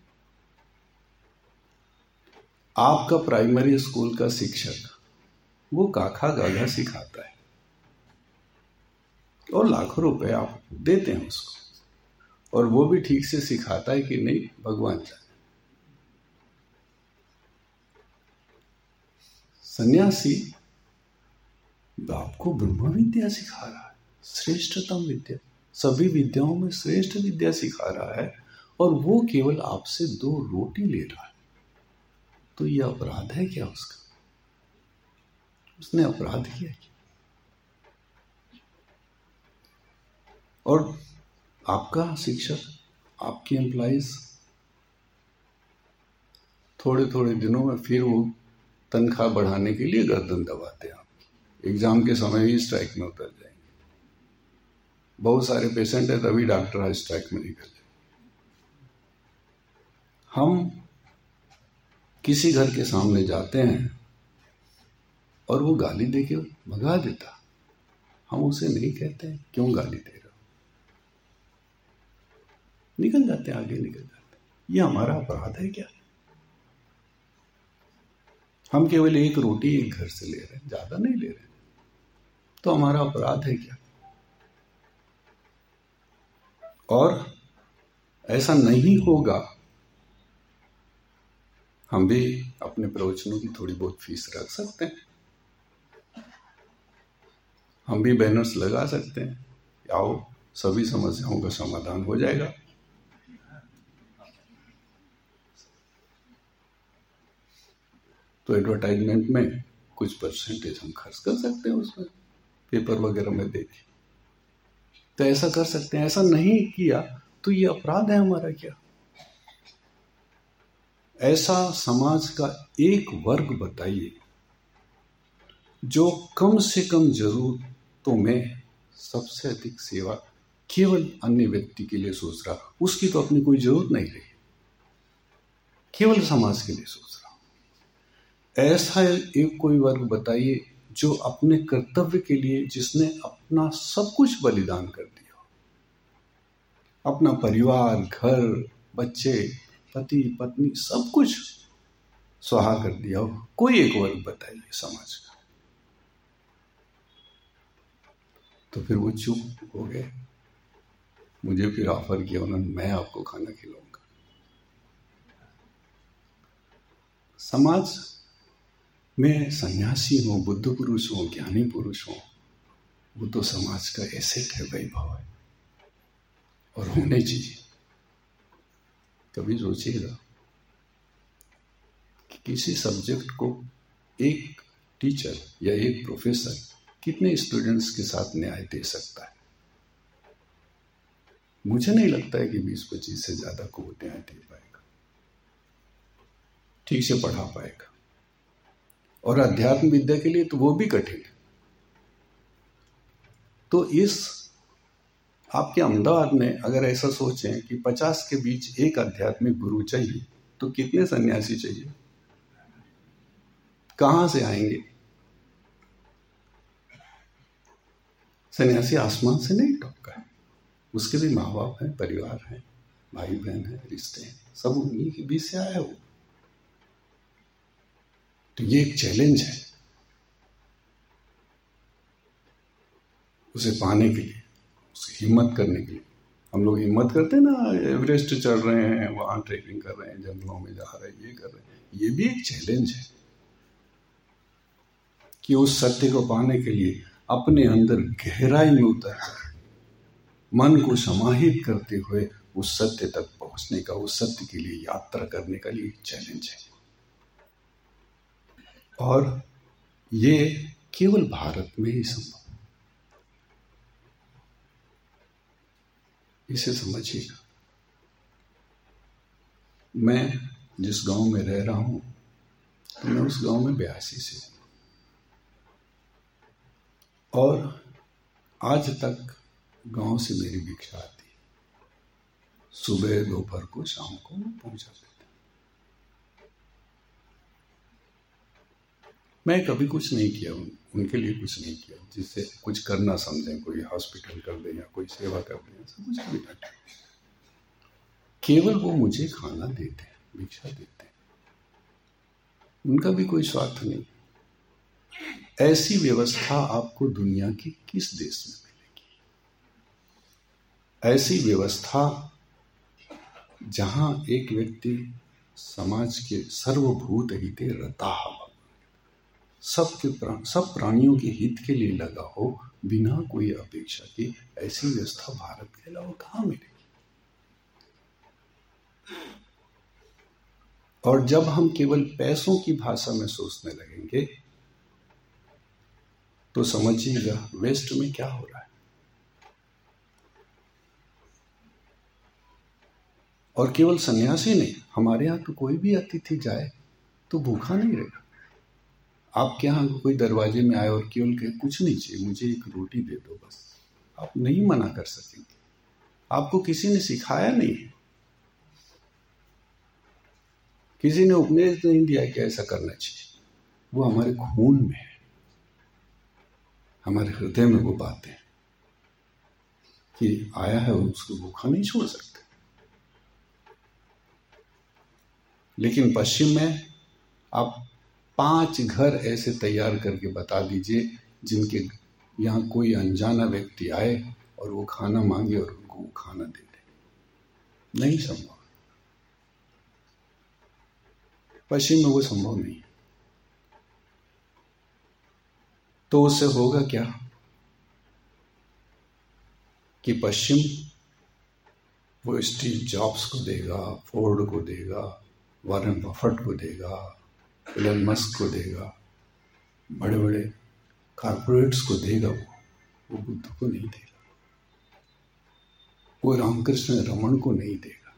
आपका प्राइमरी स्कूल का शिक्षक वो काखा गाघा सिखाता है और लाखों रुपए आप देते हैं उसको, और वो भी ठीक से सिखाता है कि नहीं भगवान जाने। सन्यासी आपको ब्रह्म विद्या सिखा रहा है, श्रेष्ठतम विद्या, सभी विद्याओं में श्रेष्ठ विद्या सिखा रहा है, और वो केवल आपसे 2 रोटी ले रहा है। तो ये अपराध है क्या उसका? उसने अपराध किया क्या? और आपका शिक्षक, आपके एम्प्लॉइज थोड़े थोड़े दिनों में फिर वो तनख्वाह बढ़ाने के लिए गर्दन दबाते हैं। एग्जाम के समय ही स्ट्राइक में उतर जाएंगे। बहुत सारे पेशेंट है तभी डॉक्टर आज स्ट्राइक में निकल जाए। हम किसी घर के सामने जाते हैं और वो गाली देके भगा देता, हम उसे नहीं कहते हैं क्यों गाली दे रहे हो, निकल जाते हैं, आगे निकल जाते हैं। ये हमारा अपराध है क्या? हम केवल 1 रोटी एक घर से ले रहे हैं, ज्यादा नहीं ले रहे हैं। तो हमारा अपराध है क्या? और ऐसा नहीं होगा, हम भी अपने प्रवचनों की थोड़ी बहुत फीस रख सकते हैं, हम भी बैनर्स लगा सकते हैं, आओ सभी समस्याओं का समाधान हो जाएगा। तो एडवर्टाइजमेंट में कुछ परसेंटेज हम खर्च कर सकते हैं, उसमें पेपर वगैरह में देके, तो ऐसा कर सकते हैं। ऐसा नहीं किया तो ये अपराध है हमारा क्या? ऐसा समाज का एक वर्ग बताइए जो कम से कम जरूरतों में सबसे अधिक सेवा केवल अन्य व्यक्ति के लिए सोच रहा, उसकी तो अपनी कोई जरूरत नहीं रही, केवल समाज के लिए सोच रहा। ऐसा एक कोई वर्ग बताइए जो अपने कर्तव्य के लिए, जिसने अपना सब कुछ बलिदान कर दिया, अपना परिवार, घर, बच्चे, पति, पत्नी, सब कुछ स्वाहा कर दिया हो। कोई एक वर्ग बताइए समाज का। तो फिर वो चुप हो गए। मुझे फिर ऑफर किया उन्होंने, मैं आपको खाना खिलाऊंगा। समाज में सन्यासी हो, बुद्ध पुरुष हो, ज्ञानी पुरुष हो, वो तो समाज का एसेट है, वैभव है, और होने चाहिए। कभी सोचिएगा कि किसी सब्जेक्ट को एक टीचर या एक प्रोफेसर कितने स्टूडेंट्स के साथ न्याय दे सकता है? मुझे नहीं लगता है कि 20-25 से ज्यादा को वो न्याय दे पाएगा, ठीक से पढ़ा पाएगा। और अध्यात्म विद्या के लिए तो वो भी कठिन है। तो इस आपके अहमदाबाद में अगर ऐसा सोचें कि 50 के बीच एक आध्यात्मिक गुरु चाहिए, तो कितने सन्यासी चाहिए? कहां से आएंगे? सन्यासी आसमान से नहीं टपका है, उसके भी माँ बाप हैं, परिवार है, भाई बहन है, रिश्ते हैं, सब उन्हीं के बीच से आया है वो। तो ये एक चैलेंज है उसे पाने के लिए, उसकी हिम्मत करने के लिए। हम लोग हिम्मत करते हैं ना, एवरेस्ट चढ़ रहे हैं, वहां ट्रेकिंग कर रहे हैं, जंगलों में जा रहे हैं, ये कर रहे हैं। ये भी एक चैलेंज है कि उस सत्य को पाने के लिए अपने अंदर गहराई में उतर मन को समाहित करते हुए उस सत्य तक पहुंचने का, उस सत्य के लिए यात्रा करने का लिए चैलेंज है। और ये केवल भारत में ही संभव। इसे समझिएगा। मैं जिस गांव में रह रहा हूं, तो मैं उस गांव में 82 से हूं, और आज तक गांव से मेरी भिक्षा आती, सुबह, दोपहर को, शाम को पहुंचा देता। मैं कभी कुछ नहीं किया, उनके लिए कुछ नहीं किया जिससे कुछ करना समझें, कोई हॉस्पिटल कर दे या कोई सेवा कर दे, ऐसा कुछ भी नहीं। केवल वो मुझे खाना देते, भिक्षा देते, उनका भी कोई स्वार्थ नहीं। ऐसी व्यवस्था आपको दुनिया के किस देश में मिलेगी? ऐसी व्यवस्था जहां एक व्यक्ति समाज के सर्वभूत हिते रताः, सब प्राणियों के हित के लिए लगा हो, बिना कोई अपेक्षा की, ऐसी व्यवस्था भारत के अलावा कहां मिलेगी? और जब हम केवल पैसों की भाषा में सोचने लगेंगे, तो समझिएगा वेस्ट में क्या हो रहा है। और केवल सन्यासी नहीं, हमारे यहाँ तो कोई भी अतिथि जाए तो भूखा नहीं रहेगा। आपके यहाँ कोई दरवाजे में आए और केवल कहे कुछ नहीं चाहिए, मुझे एक रोटी दे दो बस, आप नहीं मना कर सकेंगे। आपको किसी ने सिखाया नहीं है, किसी ने उपदेश नहीं दिया कि ऐसा करना चाहिए। वो हमारे खून में है, हमारे हृदय में वो बातें कि आया है और उसको भूखा नहीं छोड़ सकते। लेकिन पश्चिम में आप 5 घर ऐसे तैयार करके बता दीजिए जिनके यहाँ कोई अनजाना व्यक्ति आए और वो खाना मांगे और उनको वो खाना दे दे, नहीं संभव। पश्चिम में वो संभव नहीं। तो उससे होगा क्या कि पश्चिम वो स्टीव जॉब्स को देगा, फोर्ड को देगा, वॉरेन बफेट को देगा, एलन मस्क को देगा, बड़े बड़े कॉर्पोरेट्स को देगा, वो बुद्ध को नहीं देगा, वो रामकृष्ण रमन को नहीं देगा।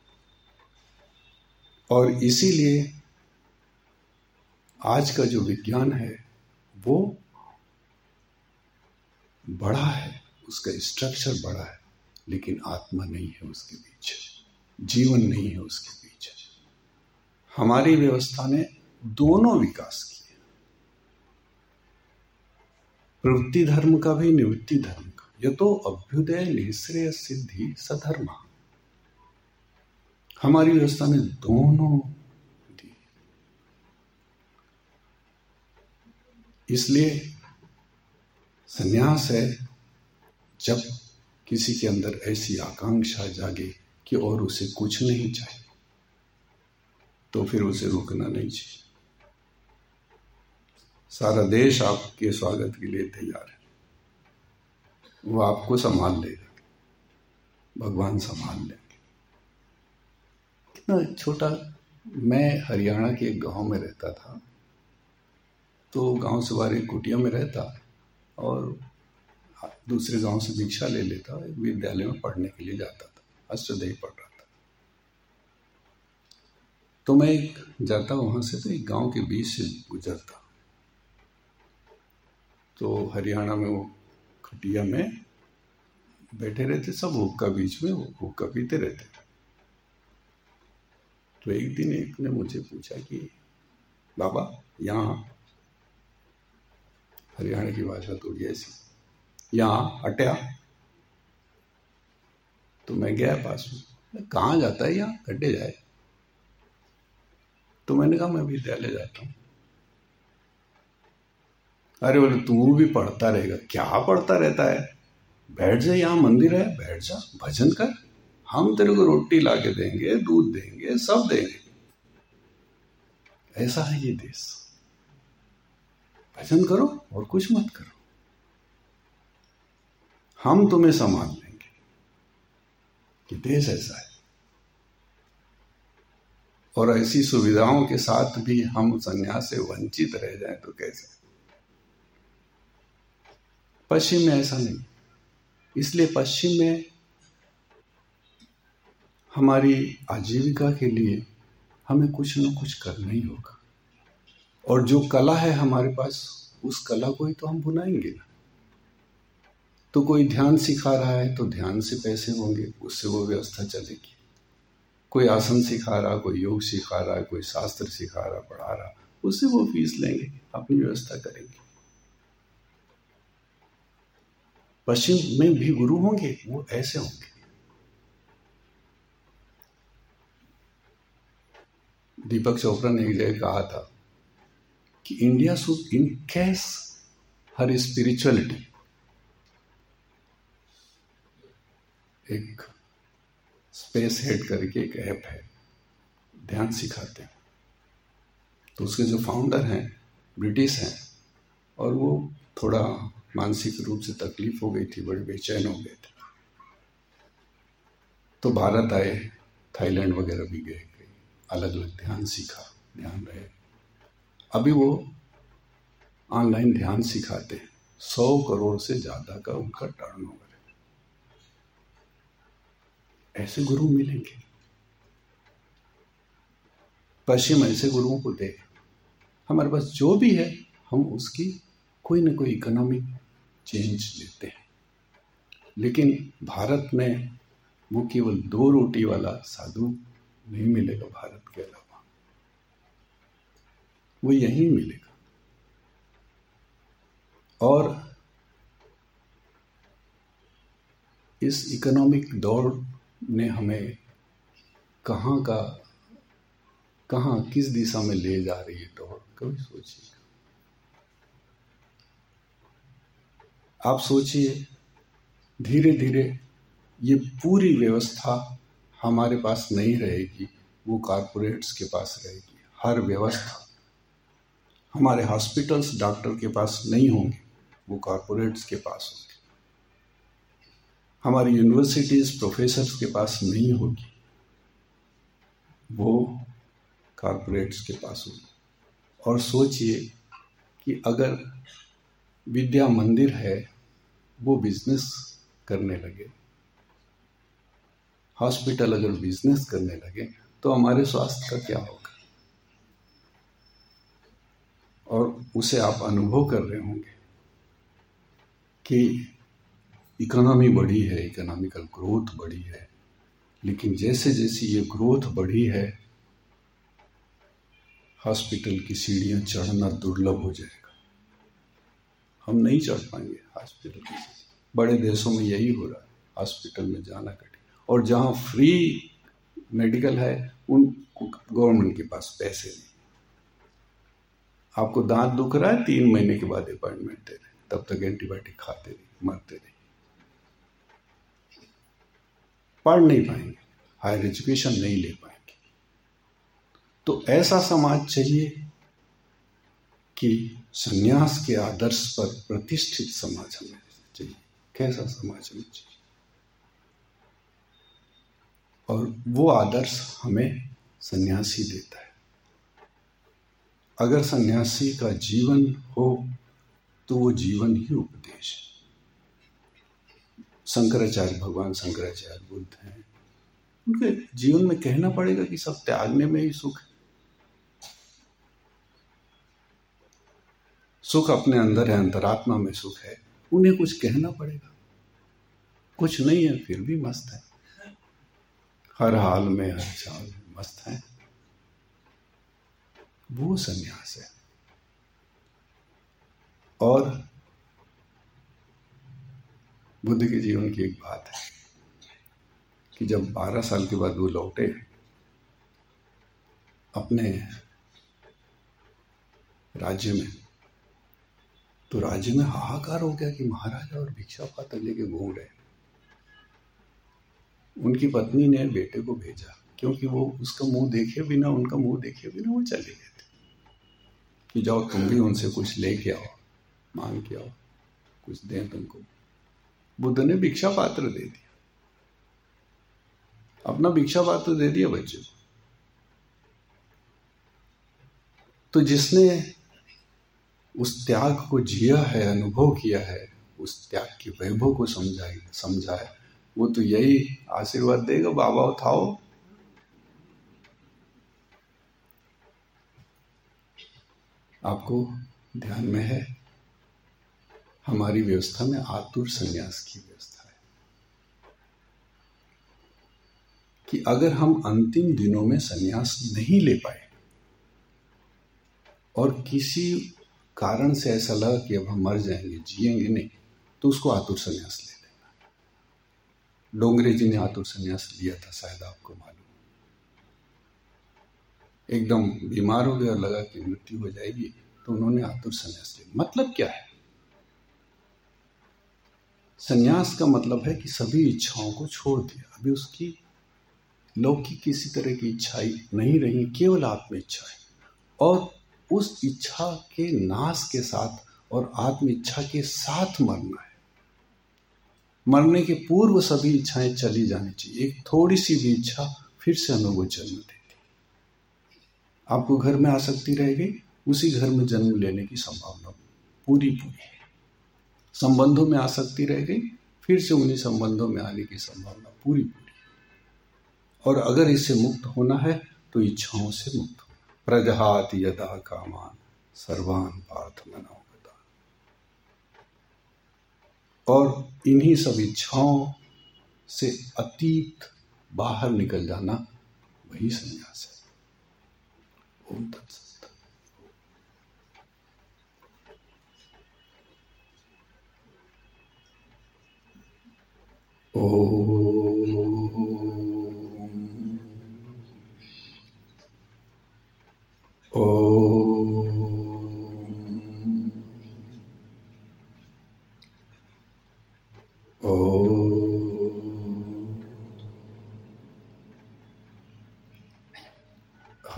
और इसीलिए आज का जो विज्ञान है वो बड़ा है, उसका स्ट्रक्चर बड़ा है, लेकिन आत्मा नहीं है उसके पीछे, जीवन नहीं है उसके पीछे। हमारी व्यवस्था ने दोनों विकास किए, प्रवृत्ति धर्म का भी, निवृत्ति धर्म का। यह तो अभ्युदय निःश्रेय सिद्धि सधर्म, हमारी व्यवस्था ने दोनों दी। इसलिए संन्यास है जब किसी के अंदर ऐसी आकांक्षा जागे कि और उसे कुछ नहीं चाहिए, तो फिर उसे रुकना नहीं चाहिए। सारा देश आपके स्वागत के लिए तैयार है, वो आपको संभाल लेगा, भगवान संभाल लेंगे। कितना छोटा, मैं हरियाणा के एक गांव में रहता था, तो गांव से बाहर एक कुटिया में रहता और दूसरे गांव से भिक्षा ले लेता, विद्यालय में पढ़ने के लिए जाता था, अष्टध्यायी पढ़ रहा था। तो मैं जाता वहां से, तो एक गांव के बीच से गुजरता, तो हरियाणा में वो खटिया में बैठे रहते सब, हुक्का बीच में, वो हुक्का पीते रहते। तो एक दिन एक ने मुझे पूछा कि बाबा, यहाँ, हरियाणा की भाषा थोड़ी ऐसी, यहाँ हटिया। तो मैं गया पास में, कहाँ जाता है यहाँ, हटे जाए। तो मैंने कहा मैं विद्यालय जाता हूँ। अरे बोले तू भी पढ़ता रहेगा। क्या पढ़ता रहता है, बैठ जा, यहाँ मंदिर है, बैठ जा, भजन कर, हम तेरे को रोटी ला के देंगे, दूध देंगे, सब देंगे। ऐसा है ये देश, भजन करो और कुछ मत करो, हम तुम्हें संभाल लेंगे। कि देश ऐसा है। और ऐसी सुविधाओं के साथ भी हम संन्यास से वंचित रह जाएं तो कैसे। पश्चिम में ऐसा नहीं, इसलिए पश्चिम में हमारी आजीविका के लिए हमें कुछ न कुछ करना ही होगा। और जो कला है हमारे पास, उस कला को ही तो हम बुनाएंगे ना। तो कोई ध्यान सिखा रहा है तो ध्यान से पैसे होंगे, उससे वो व्यवस्था चलेगी। कोई आसन सिखा रहा, कोई योग सिखा रहा, कोई शास्त्र सिखा रहा, पढ़ा रहा, उससे वो फीस लेंगे, अपनी व्यवस्था करेंगे। पश्चिम में भी गुरु होंगे, वो ऐसे होंगे। दीपक चोपड़ा ने एक जगह कहा था कि India should encash her spirituality. एक स्पेस हेड करके एक ऐप है, ध्यान सिखाते हैं। तो उसके जो फाउंडर हैं ब्रिटिश हैं, और वो थोड़ा मानसिक रूप से तकलीफ हो गई थी, बड़े बेचैन हो गए थे। तो भारत आए, थाईलैंड वगैरह भी गए, अलग अलग ध्यान सीखा, ध्यान रहे। अभी वो ऑनलाइन ध्यान सिखाते हैं, 100 करोड़ से ज्यादा का उनका टर्नओवर है। ऐसे गुरु मिलेंगे, पश्चिम ऐसे गुरुओं को दे। हमारे पास जो भी है हम उसकी कोई ना कोई इकोनॉमिक चेंज लेते हैं। लेकिन भारत में वो केवल 2 रोटी वाला साधु नहीं मिलेगा, भारत के अलावा वो यहीं मिलेगा। और इस इकोनॉमिक दौड़ ने हमें कहाँ किस दिशा में ले जा रही है दौड़, कभी सोचिए। आप सोचिए, धीरे धीरे ये पूरी व्यवस्था हमारे पास नहीं रहेगी, वो कारपोरेट्स के पास रहेगी। हर व्यवस्था, हमारे हॉस्पिटल्स डॉक्टर के पास नहीं होंगे, वो कारपोरेट्स के पास होंगे। हमारी यूनिवर्सिटीज प्रोफेसर्स के पास नहीं होगी, वो कारपोरेट्स के पास होगी। और सोचिए कि अगर विद्या मंदिर है वो बिजनेस करने लगे, हॉस्पिटल अगर बिजनेस करने लगे, तो हमारे स्वास्थ्य का क्या होगा? और उसे आप अनुभव कर रहे होंगे कि इकोनॉमी बढ़ी है, इकोनॉमिकल ग्रोथ बढ़ी है, लेकिन जैसे जैसे ये ग्रोथ बढ़ी है, हॉस्पिटल की सीढ़ियां चढ़ना दुर्लभ हो जाएगा। हम नहीं चढ़ पाएंगे हॉस्पिटल की सीढ़ी। बड़े देशों में यही हो रहा है, हॉस्पिटल में जाना कठिन। और जहां फ्री मेडिकल है, उन गवर्नमेंट के पास पैसे नहीं। आपको दांत दुख रहा है, 3 महीने के बाद अपॉइंटमेंट दे रहे, तब तक एंटीबायोटिक खाते रहिए, मरते रहिए। पढ़ नहीं पाएंगे, हायर एजुकेशन नहीं ले पाएंगे। तो ऐसा समाज चाहिए कि संन्यास के आदर्श पर प्रतिष्ठित समाज हमें चाहिए। कैसा समाज हमें चाहिए? और वो आदर्श हमें सन्यासी देता है। अगर सन्यासी का जीवन हो तो वो जीवन ही उपदेश है। शंकराचार्य, भगवान शंकराचार्य बुद्ध हैं, उनके जीवन में कहना पड़ेगा कि सब त्यागने में ही सुख है। सुख अपने अंदर है, अंतरात्मा में सुख है। उन्हें कुछ कहना पड़ेगा, कुछ नहीं है फिर भी मस्त है, हर हाल में हर चाल में मस्त है। वो सन्यास है। और बुद्ध के जीवन की एक बात है कि जब 12 साल के बाद वो लौटे अपने राज्य में, तो राज्य में हाहाकार हो गया कि महाराजा और भिक्षा पात्र लेके घूम रहे। उनकी पत्नी ने बेटे को भेजा, क्योंकि वो उसका मुंह देखे बिना, उनका मुंह देखे बिना वो चले गए थे, कि जाओ तुम भी उनसे कुछ लेके आओ, मांग के आओ, कुछ दें तुमको। बुद्ध ने भिक्षा पात्र दे दिया, अपना भिक्षा पात्र दे दिया बच्चे को। तो जिसने उस त्याग को जिया है, अनुभव किया है, उस त्याग के वैभव को समझा है, वो तो यही आशीर्वाद देगा, बाबा उठाओ। आपको ध्यान में है, हमारी व्यवस्था में आतुर संन्यास की व्यवस्था है कि अगर हम अंतिम दिनों में संन्यास नहीं ले पाए और किसी कारण से ऐसा लगा कि अब हम मर जाएंगे, जिएंगे नहीं, तो उसको आतुर संन्यास ले लेना। डोंगरे जी ने आतुर संन्यास लिया था, शायद आपको मालूम। एकदम बीमार हो गए और लगा कि मृत्यु हो जाएगी, तो उन्होंने आतुर संन्यास लिया। मतलब क्या है? संन्यास का मतलब है कि सभी इच्छाओं को छोड़ दिया। अभी उसकी लौकिक किसी तरह की इच्छाएं नहीं रही, केवल आत्म इच्छा है। और उस इच्छा के नाश के साथ और आत्म इच्छा के साथ मरना है। मरने के पूर्व सभी इच्छाएं चली जानी चाहिए। एक थोड़ी सी भी इच्छा फिर से हमें वो जन्म देती। आपको घर में आसक्ति रह गई, उसी घर में जन्म लेने की संभावना पूरी है। संबंधों में आसक्ति रह गई, फिर से उन्हीं संबंधों में आने की संभावना पूरी है। और अगर इससे मुक्त होना है तो इच्छाओं से मुक्त हो। प्रजहाति यदा कामान सर्वान पार्थ मनोगता। और इन्हीं सब इच्छाओं से अतीत बाहर निकल जाना, वही संन्यास है। ओम तत्सत।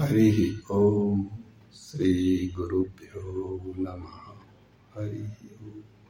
हरि ओम। श्री गुरुभ्यो नमः। हरि ओम।